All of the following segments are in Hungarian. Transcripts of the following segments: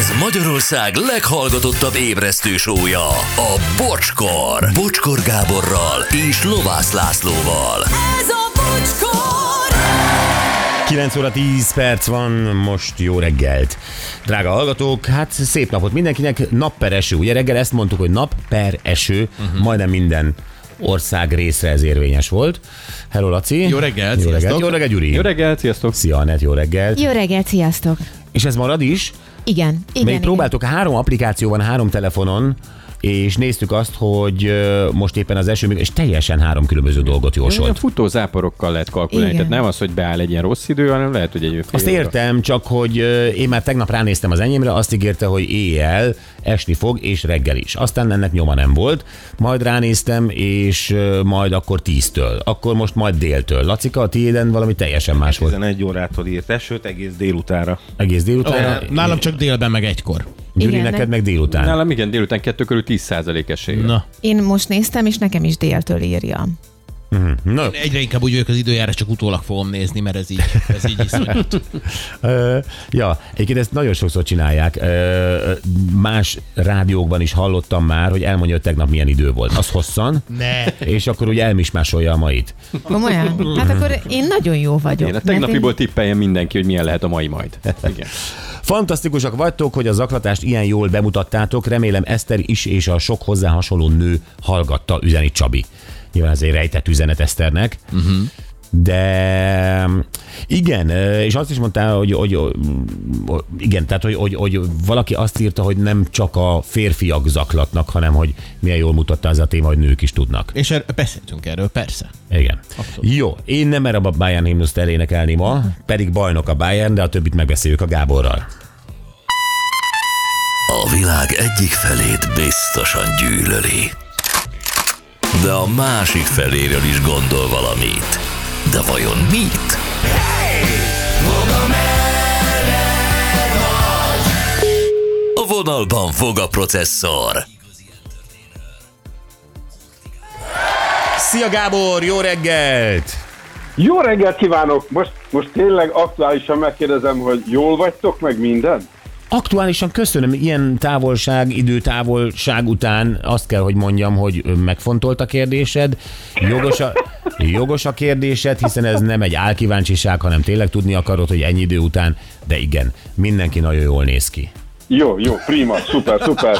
Ez Magyarország leghallgatottabb ébresztő show-ja, a Bocskor. Bocskor Gáborral és Lovász Lászlóval. Ez a Bocskor! 9 óra 10 perc van, most jó reggelt. Drága hallgatók, hát szép napot mindenkinek, nap per eső. Ugye reggel ezt mondtuk, hogy nap per eső, majdnem minden ország részre ez érvényes volt. Hello, Laci. Jó reggelt, jó reggelt. sziasztok. Jó reggelt, Gyuri. Jó reggelt, sziasztok. Szia, Anett, jó reggelt. Jó reggelt, sziasztok! És ez marad is? Igen. Még próbáltuk 3 applikációban, 3 telefonon, és néztük azt, hogy most éppen az eső, és teljesen 3 különböző dolgot Olyan jósolt. futózáporokkal lehet kalkulálni, Igen. tehát nem az, hogy beáll egy ilyen rossz idő, hanem lehet, hogy egy Azt értem, csak hogy én már tegnap ránéztem az enyémre, azt ígérte, hogy éjjel esni fog, és reggel is. Aztán ennek nyoma nem volt. Majd ránéztem, és majd akkor 10-től. Akkor most majd déltől. Lacika, a tiéden valami teljesen más volt. 11 órától írt esőt egész délutára. Egész délután. Nálam csak délben meg egykor. Gyuri, Igen, neked meg délután. Nálam igen, délután 2 körül 10% esély. Na. Én most néztem, és nekem is déltől írja. No. Egyre inkább úgy vagyok az időjárás, csak utólag fogom nézni, mert ez így iszonyat. Ja, egyébként ezt nagyon sokszor csinálják. Más rádiókban is hallottam már, hogy elmondja, hogy tegnap milyen idő volt. Az hosszan, Ne. és akkor ugye elmismásolja a mait. Komolyan? Hát akkor én nagyon jó vagyok. Igen, a mert tegnapiból tippeljen mindenki, hogy milyen lehet a mai majd. Igen. Fantasztikusak vagytok, hogy a zaklatást ilyen jól bemutattátok. Remélem Eszter is és a sok hozzá hasonló nő hallgatta, üzeni Csabi. Nyilván ez egy rejtett üzenet Eszternek. De igen, és azt is mondtál, hogy igen, tehát hogy valaki azt írta, hogy nem csak a férfiak zaklatnak, hanem hogy milyen jól mutatta az a téma, hogy nők is tudnak. És beszéltünk erről, persze. Igen. Jó, én nem merem a Bayern himnuszt elénekelni ma, pedig bajnok a Bayern, de a többit megbeszéljük a Gáborral. A világ egyik felét biztosan gyűlöli, de a másik feléről is gondol valamit. De vajon mit? A vonalban fog a processzor. Szia Gábor, jó reggelt! Jó reggelt kívánok! Most tényleg aktuálisan megkérdezem, hogy jól vagytok meg minden? Aktuálisan köszönöm, ilyen időtávolság után azt kell, hogy mondjam, hogy megfontolt a kérdésed, jogos a kérdésed, hiszen ez nem egy álkíváncsiság, hanem tényleg tudni akarod, hogy ennyi idő után, de igen, mindenki nagyon jól néz ki. Jó, prima, szuper.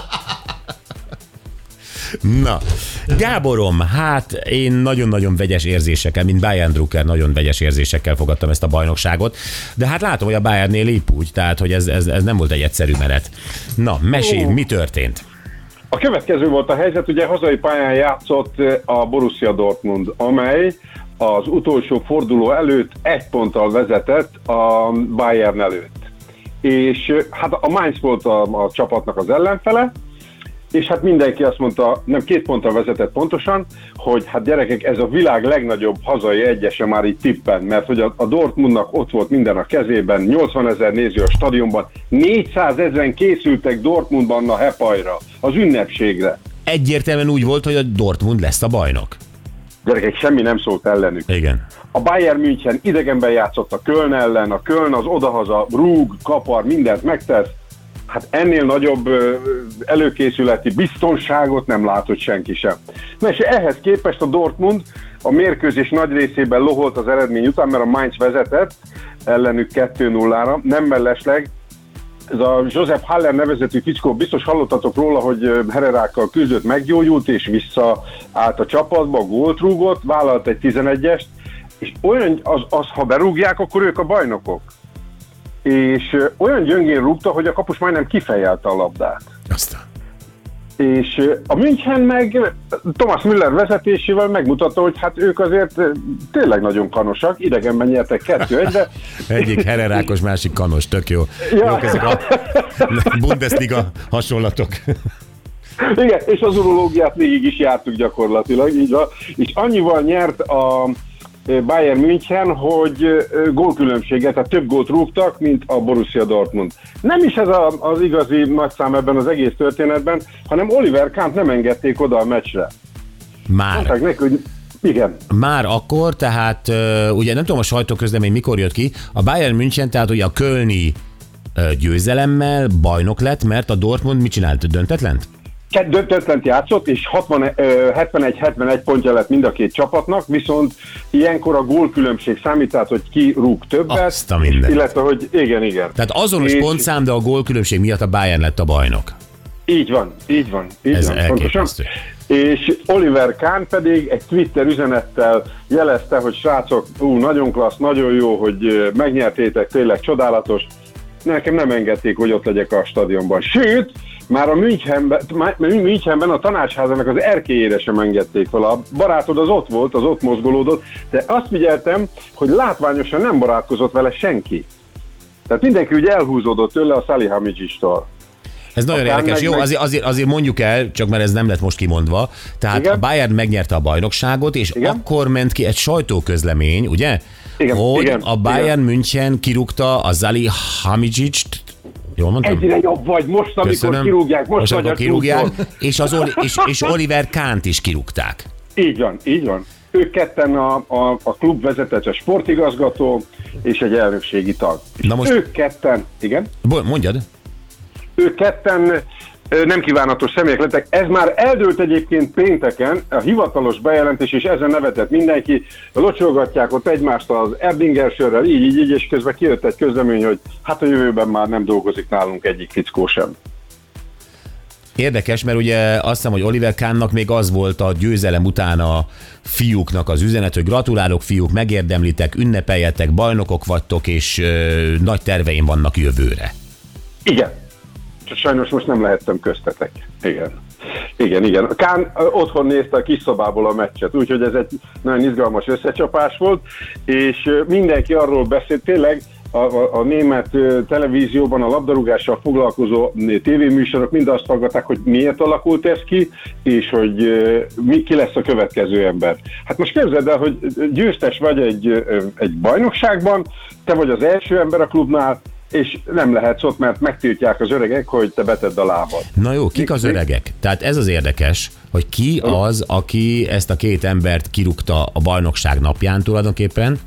Na, Gáborom, hát én nagyon-nagyon vegyes érzésekkel, mint Bayern Drucker, nagyon vegyes érzésekkel fogadtam ezt a bajnokságot, de hát látom, hogy a Bayernnél épp úgy, tehát hogy ez nem volt egy egyszerű meret. Na, mesélj, mi történt? A következő volt a helyzet, ugye hazai pályán játszott a Borussia Dortmund, amely az utolsó forduló előtt 1 ponttal vezetett a Bayern előtt. És hát a Mainz volt a csapatnak az ellenfele, és hát mindenki azt mondta, nem 2 ponttal vezetett pontosan, hogy hát gyerekek, ez a világ legnagyobb hazai egyese már így tippen, mert hogy a Dortmundnak ott volt minden a kezében, 80 000 néző a stadionban, 400 000 készültek Dortmundban a Hepajra, az ünnepségre. Egyértelműen úgy volt, hogy a Dortmund lesz a bajnok. Gyerekek, semmi nem szólt ellenük. Igen. A Bayern München idegenben játszott a Köln ellen, a Köln az odahaza rúg, kapar, mindent megtesz. Hát ennél nagyobb előkészületi biztonságot nem látott senki sem. Na és ehhez képest a Dortmund a mérkőzés nagy részében loholt az eredmény után, mert a Mainz vezetett ellenük 2-0-ra, nem mellesleg. Ez a Joseph Haller nevezetű fickó, biztos hallottatok róla, hogy Herrerákkal küzdött, meggyógyult és visszaállt a csapatba, gólt rúgott, vállalt egy 11-est, és olyan, ha berúgják, akkor ők a bajnokok. És olyan gyöngén rúgta, hogy a kapus majdnem kifejelte a labdát. Aztán. És a München meg Thomas Müller vezetésével megmutatta, hogy hát ők azért tényleg nagyon kanosak, idegenben nyertek 2-1-re. Egyik hererákos, másik kanos, tök jó. Ja. Jók ezek a Bundesliga hasonlatok. Igen, és az urológiát végig is jártuk gyakorlatilag, így van. És annyival nyert a Bayern München, hogy gólkülönbséget, tehát több gólt rúgtak, mint a Borussia Dortmund. Nem is ez az igazi nagyszám ebben az egész történetben, hanem Oliver Kahnt nem engedték oda a meccsre. Már. Mondták neki, hogy igen. Már akkor, tehát ugye nem tudom a sajtóközlemény mikor jött ki, a Bayern München, tehát ugye a kölni győzelemmel bajnok lett, mert a Dortmund mit csinált? Döntetlent? Döntetlent játszott, és 71-71 pontja lett mind a két csapatnak, viszont ilyenkor a gólkülönbség számít, tehát hogy ki rúg többet, Azt a mindent. illetve hogy igen. Tehát azonos És- pontszám, de a gólkülönbség miatt a Bayern lett a bajnok. Így van. Ez Pontosan. elképesztő. És Oliver Kahn pedig egy Twitter üzenettel jelezte, hogy srácok, nagyon klassz, nagyon jó, hogy megnyertétek, tényleg csodálatos. Nekem nem engedték, hogy ott legyek a stadionban. Sőt, már a Münchenben a tanácsházának az erkélyére sem engedték fel. A barátod az ott mozgolódott, de azt figyeltem, hogy látványosan nem barátkozott vele senki. Tehát mindenki úgy elhúzódott tőle a Salihamidzsistól. Ez nagyon Akár érdekes. Jó, meg- azért mondjuk el, csak mert ez nem lett most kimondva. Tehát Igen. a Bayern megnyerte a bajnokságot, és Igen. akkor ment ki egy sajtóközlemény, ugye? Igen, Hogy igen, a Bayern München kirúgta a Salihamidzsict. Jól mondtam? Egyre jobb vagy, most amikor Köszönöm. kirúgják, most vagy amikor a kirúgják, csúcson. és Oliver Kahnt is kirúgták. Így van. Ők ketten a klub vezetője, a sportigazgató és egy elnökségi tag. Na most- Ők ketten, igen, Mondjad. ők ketten nem kívánatos személyek lettek. Ez már eldőlt egyébként pénteken, a hivatalos bejelentés, és ezen nevetett mindenki. Locsolgatják ott egymást az Erdinger sörrel, így, és közben kijött egy közlemény, hogy hát a jövőben már nem dolgozik nálunk egyik fickó sem. Érdekes, mert ugye azt hiszem, hogy Oliver Kahnnak még az volt a győzelem után a fiúknak az üzenet, hogy gratulálok fiúk, megérdemlitek, ünnepeljetek, bajnokok vagytok, és nagy terveim vannak jövőre. Igen. Csak sajnos most nem lehettem köztetek. Igen. Kahn otthon nézte a kis szobából a meccset, úgyhogy ez egy nagyon izgalmas összecsapás volt, és mindenki arról beszélt, tényleg a német televízióban a labdarúgással foglalkozó tévéműsorok mind azt hallgatták, hogy miért alakult ez ki, és hogy ki lesz a következő ember. Hát most képzeld el, hogy győztes vagy egy bajnokságban, te vagy az első ember a klubnál, és nem lehetsz ott, mert megtiltják az öregek, hogy te betedd a lábad. Na jó, kik az öregek? Tehát ez az érdekes, hogy ki az, aki ezt a két embert kirúgta a bajnokság napján tulajdonképpen,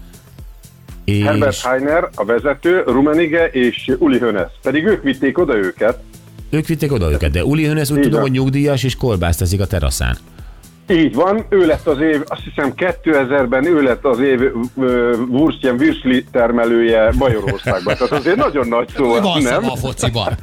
és Herbert Heiner, a vezető, Rummenigge és Uli Hoeneß. Pedig ők vitték oda őket. ők vitték oda őket, de Uli Hoeneß úgy Így tudom, van. hogy nyugdíjas és kolbászt teszik a teraszán. Így van, ő lett az év, azt hiszem 2000-ben ő lett az év würstli termelője Bajorországban. Tehát azért nagyon nagy szó, Van nem? szava a fociban.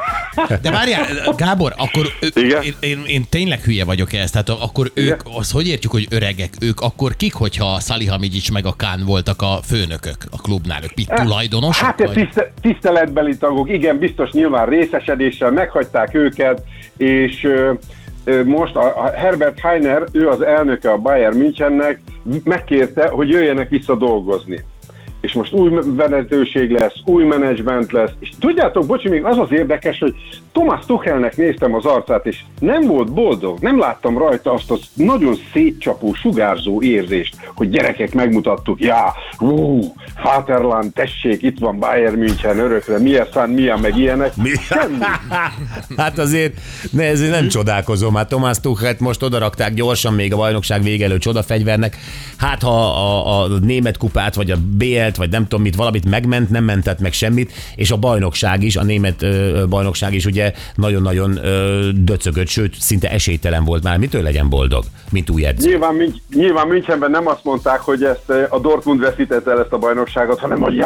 De várjál, Gábor, akkor Igen? én tényleg hülye vagyok ezt, tehát akkor ők, Igen? az hogy értjük, hogy öregek, ők akkor kik, hogyha Salihamidzsics meg a Kahn voltak a főnökök a klubnál, ők mit tulajdonosok? Hát tiszteletbeli tagok, igen, biztos nyilván részesedéssel meghagyták őket, és most a Herbert Heiner, ő az elnöke a Bayern Münchennek, megkérte, hogy jöjjenek vissza dolgozni. És most új vezetőség lesz, új menedzsment lesz, és tudjátok, bocsi, még az az érdekes, hogy Thomas Tuchelnek néztem az arcát, és nem volt boldog, nem láttam rajta azt az nagyon szétcsapó, sugárzó érzést, hogy gyerekek, megmutattuk, Vaterland, tessék, itt van Bayern München örökre, milyen meg ilyenek. Semmi. Hát azért ezért nem csodálkozom, hát Thomas Tuchelt most odarakták gyorsan még a bajnokság vége előtt csodafegyvernek. Hát ha a német kupát, vagy a BL-t, vagy nem tudom mit, valamit megment, nem mentett meg semmit, és a bajnokság is, a német bajnokság is ugye nagyon-nagyon döcögött, sőt, szinte esélytelen volt már. Mitől legyen boldog, mint új edző? Nyilván Münchenben nem azt mondták, hogy ezt a Dortmund veszítette el ezt a bajnokságot, hanem hogy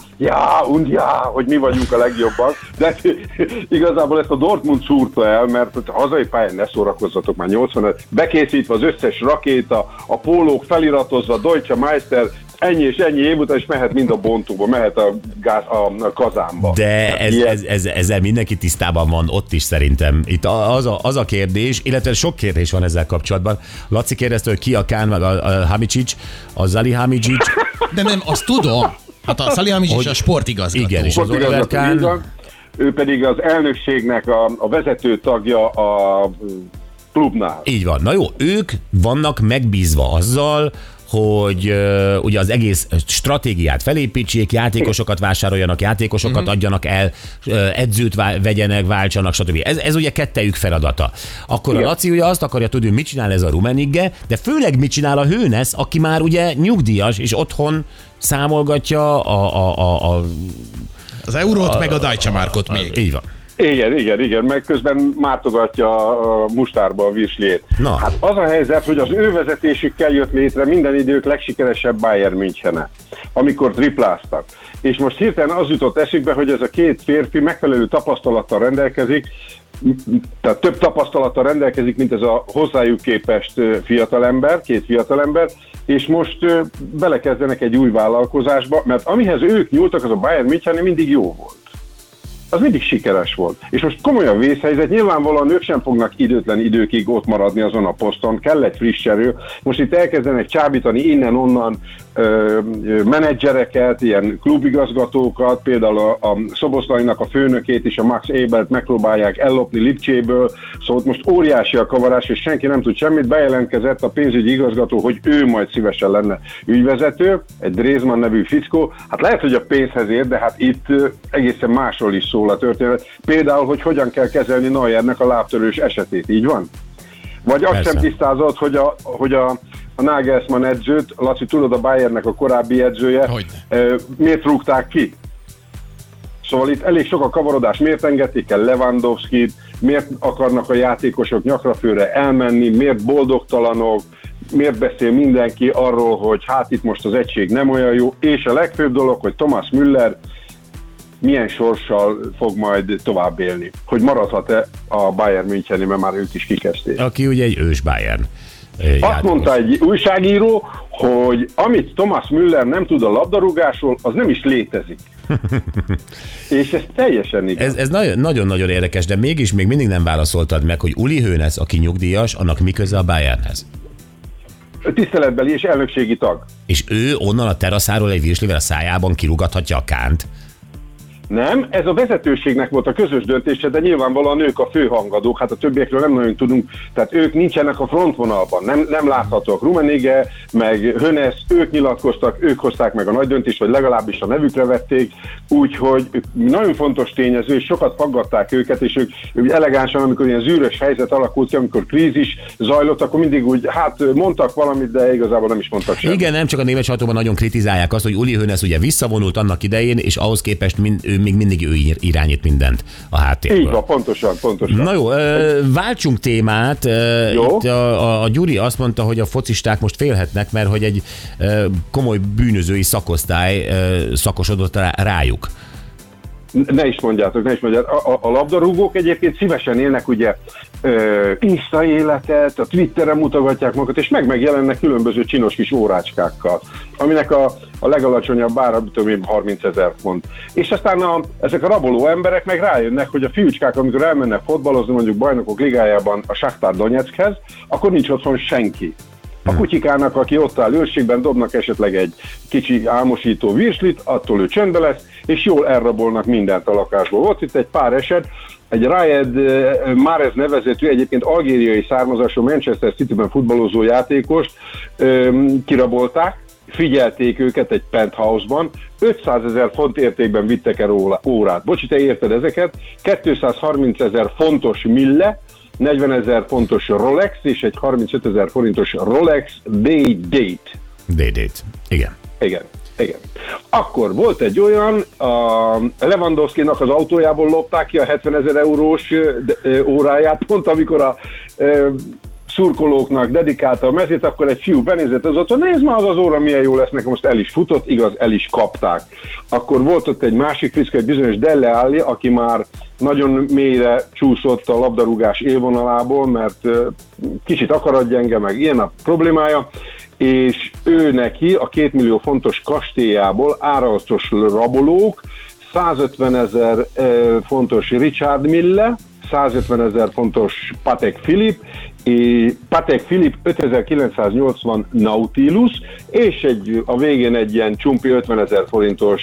hogy mi vagyunk a legjobbak. De igazából ezt a Dortmund szúrta el, mert a hazai pályán ne szórakozzatok már 85, bekészítve az összes rakéta, a pólók feliratozva, Deutsche Meister, ennyi és ennyi év után is mehet mind a bontóba, mehet a kazánba. De ezzel mindenki tisztában van ott is szerintem. Itt az a kérdés, illetve sok kérdés van ezzel kapcsolatban. Laci kérdezte, hogy ki a Kahn, meg a Hamicic, a Salihamidzsics. De nem, azt tudom. Hát a Salihamidzsics a sportigazgató. Igen, és az Oliver Kahn. Ő pedig az elnökségnek a vezető tagja a klubnál. Így van. Na jó, ők vannak megbízva azzal, hogy ugye az egész stratégiát felépítsék, játékosokat vásároljanak, játékosokat adjanak el, edzőt vegyenek, váltsanak, stb. Ez ugye kettejük feladata. Akkor igen. A Laci ugye azt akarja tudni, hogy mit csinál ez a Rummenigge, de főleg mit csinál a Hoeneß, aki már ugye nyugdíjas, és otthon számolgatja Az eurót, meg a Deutsche Markot még. Így van. Igen, meg közben mártogatja a mustárba a virsliét. Na. Hát az a helyzet, hogy az ő vezetésükkel jött létre minden idők legsikeresebb Bayern Münchene, amikor tripláztak. És most hirtelen az jutott eszükbe, hogy ez a két férfi megfelelő tapasztalattal rendelkezik, tehát több tapasztalattal rendelkezik, mint ez a hozzájuk képest két fiatalember, és most belekezdenek egy új vállalkozásba, mert amihez ők nyúltak, az a Bayern München mindig jó volt. Az mindig sikeres volt. És most komolyan vészhelyzet, nyilvánvalóan ők sem fognak időtlen időkig ott maradni azon a poszton, kell egy friss erő. Most itt elkezdenek csábítani innen-onnan menedzsereket, ilyen klubigazgatókat, például a Szoboszlainak a főnökét és a Max Ebert megpróbálják ellopni Lipcsébből, szóval most óriási a kavarás, és senki nem tud semmit. Bejelentkezett a pénzügyi igazgató, hogy ő majd szívesen lenne ügyvezető, egy Drézman nevű fickó. Hát lehet, hogy a pénzhez ér, de hát itt egészen másról is szól a történet. Például, hogy hogyan kell kezelni Neuernek a lábtörős esetét, így van? Vagy azt sem tisztázott, hogy a Nagelsmann edzőt, Laci, tudod, a Bayernnek a korábbi edzője, miért rúgták ki? Szóval itt elég sok a kavarodás, miért engedték el Lewandowskit, miért akarnak a játékosok nyakrafőre elmenni, miért boldogtalanok, miért beszél mindenki arról, hogy hát itt most az egység nem olyan jó, és a legfőbb dolog, hogy Thomas Müller milyen sorssal fog majd tovább élni. Hogy maradhat-e a Bayern München, mert már ők is kikezdték. Aki ugye egy ős Bayern. Azt mondta egy újságíró, hogy amit Thomas Müller nem tud a labdarúgásról, az nem is létezik. És ez teljesen igaz. Ez nagyon-nagyon érdekes, de mégis még mindig nem válaszoltad meg, hogy Uli Hoeneß, aki nyugdíjas, annak mi köze a Bayernhez? Tiszteletbeli és elnökségi tag. És ő onnan a teraszáról egy virslivel a szájában kirúgathatja a Kánt? Nem, ez a vezetőségnek volt a közös döntése, de nyilvánvalóan ők a főhangadók, hát a többiekről nem nagyon tudunk, tehát ők nincsenek a frontvonalban, nem láthatók. Rummenigge, meg Hoeneß, ők nyilatkoztak, ők hozták meg a nagy döntést, vagy legalábbis a nevükre vették, úgyhogy nagyon fontos tényező, és sokat faggatták őket, és ők elegánsan, amikor ilyen zűrös helyzet alakult ki, amikor krízis zajlott, akkor mindig úgy, hát mondtak valamit, de igazából nem is mondtak semmit. Igen, nem csak a német sajtóban nagyon kritizálják azt, hogy Uli Hoeneß ugye visszavonult annak idején, és ahhoz képest ő még mindig ő irányít mindent a háttérből. Így van, pontosan. Na jó, váltsunk témát. Jó. Itt a Gyuri azt mondta, hogy a focisták most félhetnek, mert hogy egy komoly bűnözői szakosztály szakosodott rájuk. Ne is mondjátok. A labdarúgók egyébként szívesen élnek ugye Insta életet, a Twitteren mutogatják magukat, és megjelennek különböző csinos kis órácskákkal, aminek a legalacsonyabb ára, 30 000 font. És aztán ezek a raboló emberek meg rájönnek, hogy a fiúcskák, amikor elmennek fotbalozni mondjuk Bajnokok Ligájában a Shakhtar Donetskhez, akkor nincs otthon senki. A kutyikának, aki ott áll őrségben, dobnak esetleg egy kicsi álmosító virslit, attól ő csöndbe lesz, és jól elrabolnak mindent a lakásból. Volt itt egy pár eset, egy Riyad Mahrez nevezetű, egyébként algériai származású Manchester Cityben futballozó játékost kirabolták, figyelték őket egy penthouse-ban, 500 000 font értékben vittek el órát. Bocsi, te érted ezeket? 230 000 fontos mille, 40 000 fontos Rolex és egy 35 000 forintos Rolex Day-Date. Day-Date, igen. Akkor volt egy olyan, a Lewandowskinak az autójából lopták ki a 70 000 eurós óráját, pont amikor a szurkolóknak dedikálta a mezét, akkor egy fiú benézett az otthon, nézd már az óra milyen jó lesz, nekem most el is futott, igaz, el is kapták. Akkor volt ott egy másik fickó, egy bizonyos Dele Alli, aki már nagyon mélyre csúszott a labdarúgás élvonalából, mert kicsit akaratgyenge, meg ilyen a problémája, és ő neki a 2 millió fontos kastélyából áraltos rabolók, 150 000 fontos Richard Mille, 150 000 fontos Patek Philippe 5980 Nautilus, és a végén egy ilyen csumpi 50 000 forintos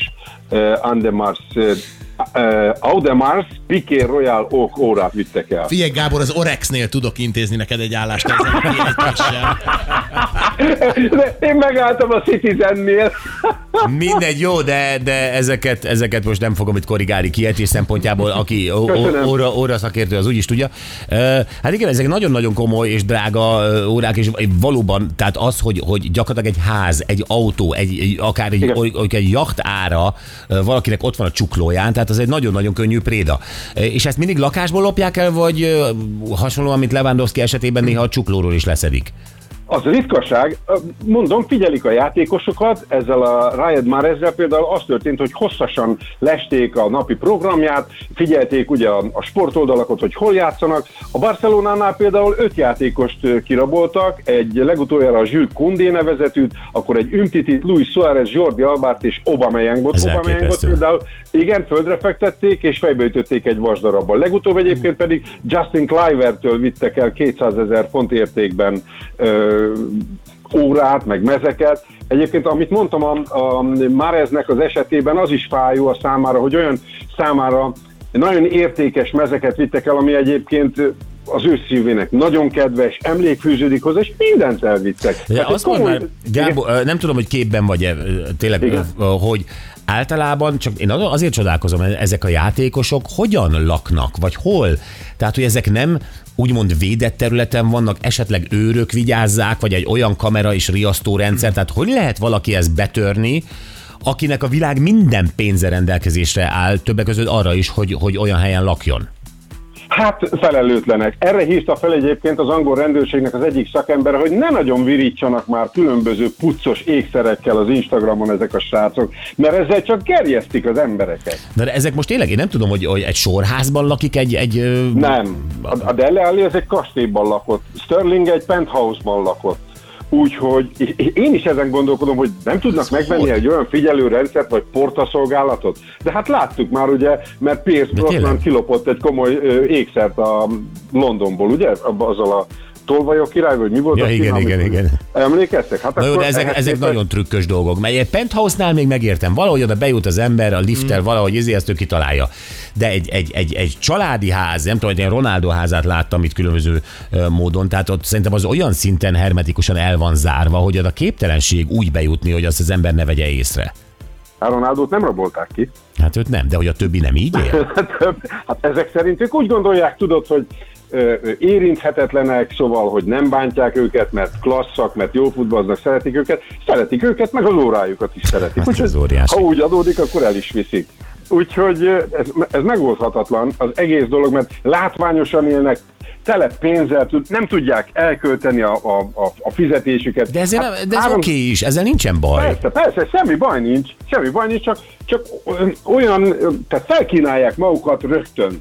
Audemars Piqué Royal Oak órát vittek el. Figyelj Gábor, az Orexnél tudok intézni neked egy állást ezen a kiejtéssel. Én megálltam a Citizennél. Mindegy, jó, de ezeket most nem fogom itt korrigálni kiejtés szempontjából, aki óra szakértő, az úgyis tudja. Hát igen, ezek nagyon-nagyon komoly és drága órák, és valóban, tehát az, hogy gyakorlatilag egy ház, egy autó, akár egy jacht ára valakinek ott van a csuklóján, tehát az egy nagyon-nagyon könnyű préda. És ezt mindig lakásból lopják el, vagy hasonlóan, mint Lewandowski esetében néha a csuklóról is leszedik? Az ritkaság, mondom, figyelik a játékosokat, ezzel a Riyad Mahrezzel például az történt, hogy hosszasan lesték a napi programját, figyelték ugye a sportoldalakat, hogy hol játszanak. A Barcelonánál például 5 játékost kiraboltak, egy legutoljára a Jules Koundé nevezetűt, akkor egy Umtitit, Luis Suárez, Jordi Albát és Aubameyangot. Aubameyangot például igen, földre fektették és fejbeütötték egy vasdarabbal. Legutóbb egyébként pedig Justin Kluivertől vittek el 200 000 font értékben órát, meg mezeket. Egyébként, amit mondtam a Mahreznek az esetében, az is fájó a számára, hogy olyan számára nagyon értékes mezeket vittek el, ami egyébként az ő szívének nagyon kedves, emlékfűződik hozzá, és mindent elvittek. De azt mondd már, Gábor, nem tudom, hogy képben vagy-e tényleg, hogy általában, csak én azért csodálkozom, hogy ezek a játékosok hogyan laknak, vagy hol? Tehát, hogy ezek nem úgymond védett területen vannak, esetleg őrök vigyázzák, vagy egy olyan kamera és riasztórendszer, tehát hogy lehet valaki ezt betörni, akinek a világ minden pénze rendelkezésre áll, többek között arra is, hogy olyan helyen lakjon? Hát felelőtlenek. Erre hívta fel egyébként az angol rendőrségnek az egyik szakembere, hogy ne nagyon virítsanak már különböző puccos ékszerekkel az Instagramon ezek a srácok, mert ezzel csak gerjesztik az embereket. De ezek most tényleg, én nem tudom, hogy egy sorházban lakik egy... Nem. A Dele Alli ez egy kastélyban lakott. Sterling egy penthouse-ban lakott. Úgyhogy én is ezen gondolkodom, hogy nem tudnak megvenni egy olyan figyelőrendszert, vagy portaszolgálatot. De hát láttuk már ugye, mert Pierce Brosnan kilopott egy komoly ékszert a Londonból, ugye? Azzal a tolvajok király, vagy mi volt? Ja, igen. Emlékeztek? Hát na jó, de ezek nagyon trükkös dolgok. Mert egy penthouse-nál még megértem, valahogy oda bejut az ember, a lifttel, valahogy ezt ő kitalálja. De egy családi ház, nem tudom, hogy én Ronaldo házát láttam itt különböző módon, tehát ott szerintem az olyan szinten hermetikusan el van zárva, hogy oda képtelenség úgy bejutni, hogy azt az ember ne vegye észre. A Ronaldót nem rabolták ki. Hát őt nem, de hogy a többi nem így él? Hát ezek szerint ők úgy gondolják, tudod, hogy érinthetetlenek, szóval, hogy nem bántják őket, mert klasszak, mert jó futballoznak, szeretik őket, meg az órájukat is szeretik. Úgyhogy, ha úgy adódik, akkor el is viszik. Úgyhogy ez megoldhatatlan az egész dolog, mert látványosan élnek, tele pénzzel, nem tudják elkölteni a fizetésüket. De ez oké is, ezzel nincsen baj. Persze, semmi baj nincs, csak olyan, tehát felkínálják magukat rögtön.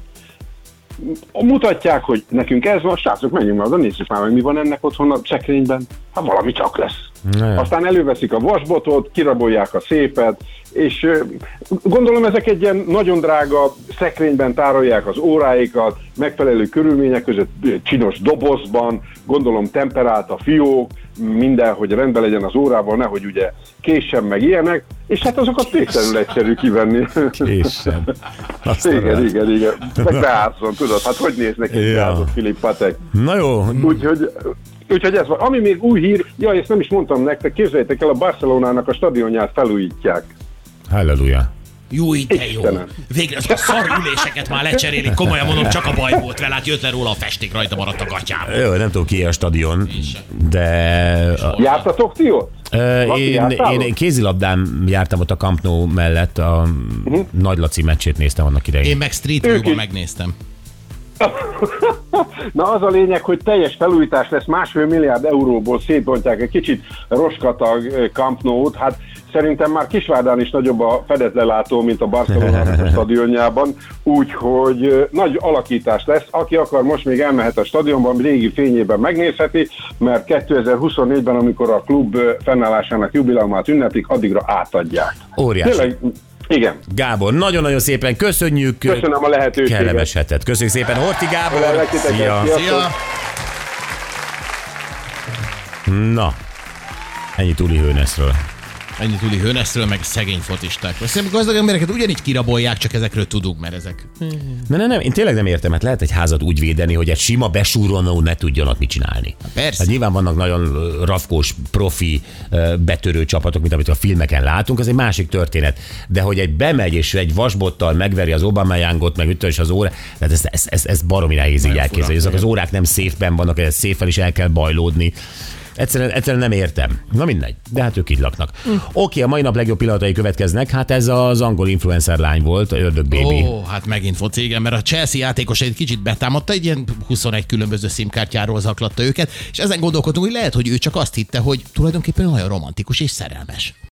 Mutatják, hogy nekünk ez van, srácok, menjünk már oda, nézzük már, hogy mi van ennek otthon a szekrényben. Hát valami csak lesz. Aztán előveszik a vasbotot, kirabolják a szépet, és gondolom ezek egy ilyen nagyon drága szekrényben tárolják az óráikat, megfelelő körülmények között, csinos dobozban, gondolom temperált a fiók, minden, hogy rendben legyen az órával, nehogy ugye késsen meg ilyenek, és hát azokat végtelenül egyszerű kivenni. Késsen. Igen. Meg beázzon, tudod, hát hogy néznek ki beázott Filip Patek. Na jó. Úgyhogy ez van. Ami még új hír, ezt nem is mondtam nektek, képzeljétek el, a Barcelonának a stadionját felújítják. Halleluja. Jó, de jó. Végre az a szarüléseket már lecserélik, komolyan mondom, csak a baj volt vele, hát jött le róla a festék, rajta maradt a gatyában. Jó, nem tudom ki a stadion, de... Jártatok ti ott? Én kézilabdán jártam ott a Camp Nou mellett, a Nagy Laci meccsét néztem annak idején. Én meg Street View-ban megnéztem. Na az a lényeg, hogy teljes felújítás lesz, 1,5 milliárd euróból szétbontják egy kicsit roskatag Camp Nou-t, hát szerintem már Kisvárdán is nagyobb a fedett lelátó, mint a Barcelonának a stadionjában, úgyhogy nagy alakítás lesz. Aki akar, most még elmehet a stadionban, régi fényében megnézheti, mert 2024-ben, amikor a klub fennállásának jubileumát ünneplik, addigra átadják. Óriási. Tényleg, igen. Gábor, nagyon-nagyon szépen köszönjük. Köszönöm a lehetőséget. Kellemes hetet. Köszönjük szépen, Horthy Gábor. Szia. Na, ennyi Uli Hoeneßről. Ennyi túli Hőneszről, meg szegény fotisták. Szerintem gazdag embereket ugyanígy kirabolják, csak ezekről tudunk, mert ezek... Nem, én tényleg nem értem, hát lehet egy házat úgy védeni, hogy egy sima besúronó ne tudjon ott mit csinálni. Persze. Hát nyilván vannak nagyon rafkós, profi, betörő csapatok, mint amit a filmeken látunk, az egy másik történet. De hogy egy bemegy és egy vasbottal megveri az Aubameyangot, meg ütő is az óra, tehát ez baromi nehéz így elképzelni. Ezek az órák nem széfben vannak, ez széffel is el kell bajlódni. Egyszerűen nem értem. Na mindegy, de hát ők így laknak. Oké, a mai nap legjobb pillanatai következnek, hát ez az angol influencer lány volt, a Ördög Baby. Ó, hát megint foci, igen, mert a Chelsea játékos egy kicsit betámadta, egy ilyen 21 különböző szimkártyáról zaklatta őket, és ezen gondolkodtunk, hogy lehet, hogy ő csak azt hitte, hogy tulajdonképpen olyan romantikus és szerelmes.